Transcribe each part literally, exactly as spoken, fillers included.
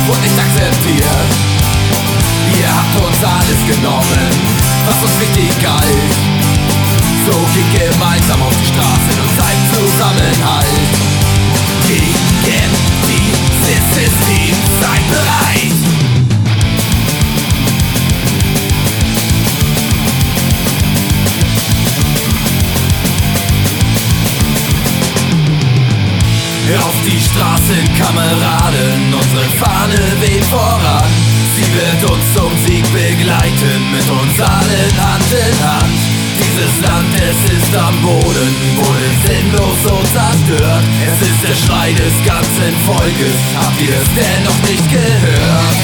und nicht akzeptiert. Ihr habt uns alles genommen, was uns wichtig galt. So geht gemeinsam auf die Straße und zeigt Zusammenhalt. Gegen dieses System, seid bereit! Auf die Straße, Kameraden, unsere Fahne weht voran. Sie wird uns zum Sieg begleiten, mit uns allen Hand in Hand. Dieses Land, es ist am Boden, wurde sinnlos so zerstört. Es ist der Schrei des ganzen Volkes, habt ihr es denn noch nicht gehört?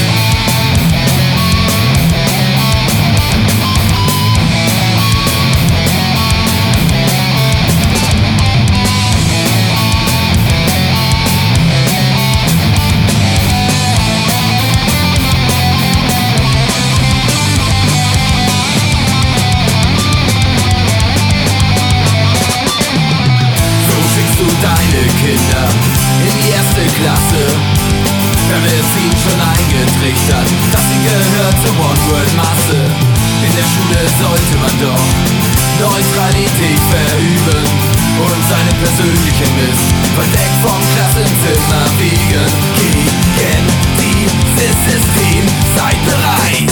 Kinder in die erste Klasse, da wird ihnen schon eingetrichtert, dass sie gehört zur One-World-Masse. In der Schule sollte man doch Neutralität verüben und seine persönlichen Mist verdeckt vom Klassenzimmer wiegen. Gegen dieses System, seid bereit!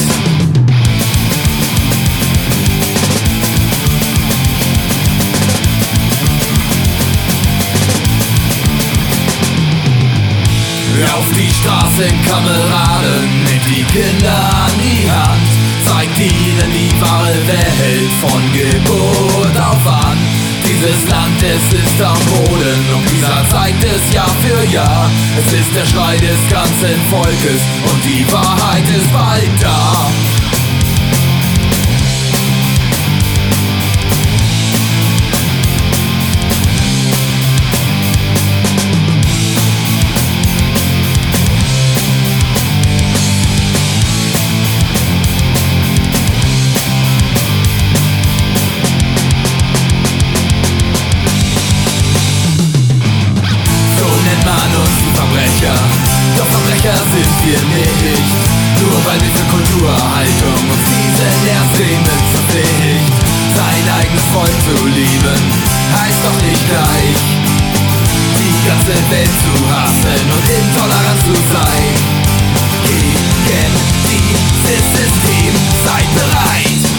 Auf die Straße, Kameraden, nehmt die Kinder an die Hand, zeigt ihnen die wahre Welt von Geburt auf an. Dieses Land, es ist am Boden und dieser zeigt es Jahr für Jahr. Es ist der Schrei des ganzen Volkes und die Wahrheit ist bald da. Doch Verbrecher sind wir nicht, nur weil wir für Kulturerhaltung uns diesen Ernst nehmen verpflichtet. Sein eigenes Volk zu lieben, heißt doch nicht gleich die ganze Welt zu hassen und intolerant zu sein. Gegen dieses System, seid bereit!